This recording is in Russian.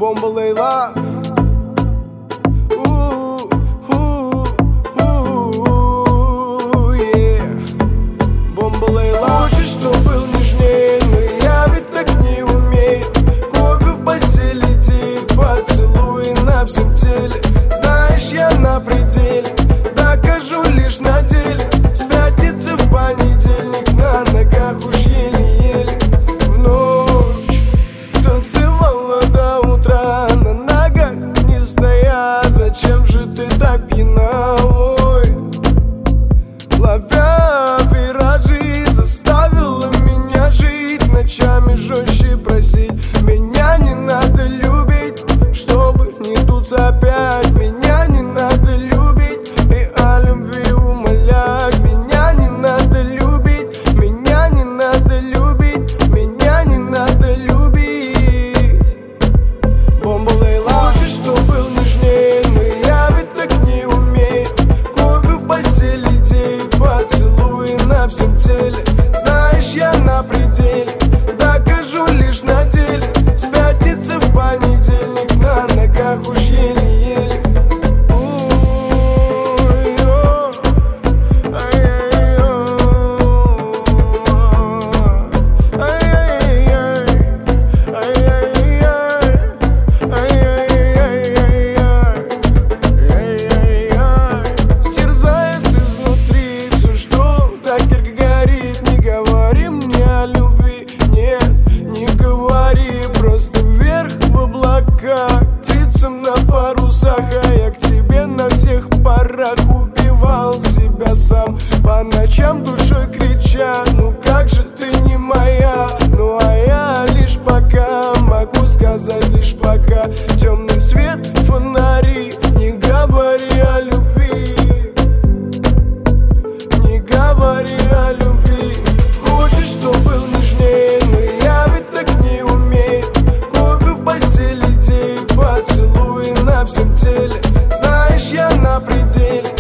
Бомба Лейла. Бомба Лейла. Хочешь, чтоб был нежнее, но я ведь так не умею. Кофе в постели, тип, поцелуй на всем теле. Знаешь, я на пределе, докажу лишь на деле. С пятницы в понедельник, на ногах уж еле-еле. В ночь танцевала до утра, на ногах не стоя. Зачем же ты так пьяна, ой? Ловя виражи, заставила меня жить, ночами жестче просить. Меня не надо любить, чтобы не дуться опять. Меня не надо любить и о любви умолять. Меня не надо любить, меня не надо любить, меня не надо любить. Бомба Лейла. Хочешь, чтоб был нежнее, но я ведь так не умею. Кофе в постели, тип, поцелуй на всем теле. Знаешь, я на пределе, докажу лишь на деле. С пятницы в понедельник, на ногах уж еле-еле. Терзает изнутри все, что так ярко горит. Не говори мне о любви, нет, не говори. Просто вверх в облака, птицам на парусах. А я к тебе на всех парах убивал себя сам. По ночам душой крича, ну как же ты не моя. Ну а я лишь пока, могу сказать лишь пока. Темный свет, фонари, не говори о любви, не говори о любви. Хочешь, чтоб был нежнее, но я ведь так не умею. Кофе в постели, тип, поцелуй на всем теле. Знаешь, я на пределе,